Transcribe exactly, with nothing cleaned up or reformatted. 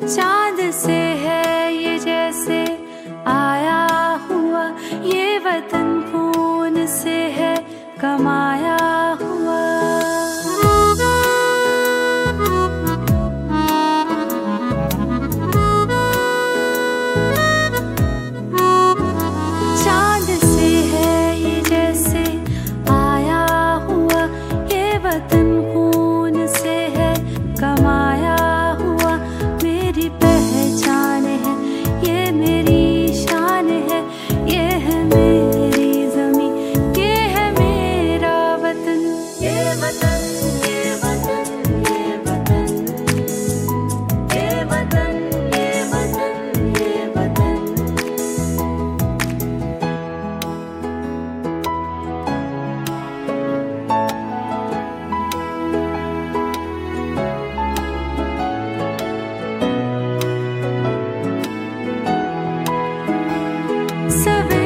चांद से है ये जैसे आया हुआ, ये वतन खून से है कमाया हुआ। चांद से है ये जैसे आया हुआ, ये वतन खून से है कमाया हुआ। मेरी पहचान है, ये मेरी शान है, ये है मेरी ज़मीं, ये है मेरा वतन। ये वतन, ये वतन, ये वतन, ये वतन, ये वतन, ये वतन। सवेरे